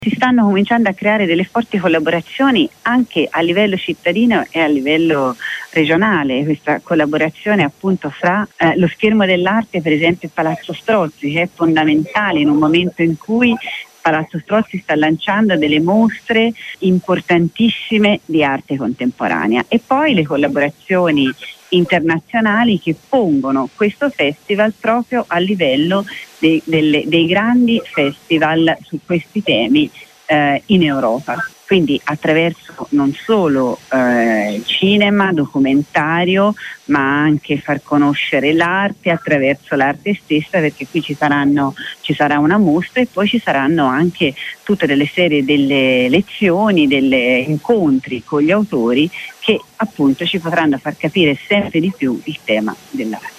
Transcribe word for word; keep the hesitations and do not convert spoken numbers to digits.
Si stanno cominciando a creare delle forti collaborazioni anche a livello cittadino e a livello regionale, questa collaborazione appunto fra eh, lo schermo dell'arte, per esempio il Palazzo Strozzi, che è fondamentale in un momento in cui Palazzo Strozzi sta lanciando delle mostre importantissime di arte contemporanea, e poi le collaborazioni internazionali che pongono questo festival proprio a livello dei, delle, dei grandi festival su questi temi eh, in Europa. Quindi attraverso non solo eh, cinema, documentario, ma anche far conoscere l'arte attraverso l'arte stessa, perché qui ci saranno ci sarà una mostra e poi ci saranno anche tutte delle serie delle lezioni, delle incontri con gli autori che appunto ci potranno far capire sempre di più il tema dell'arte.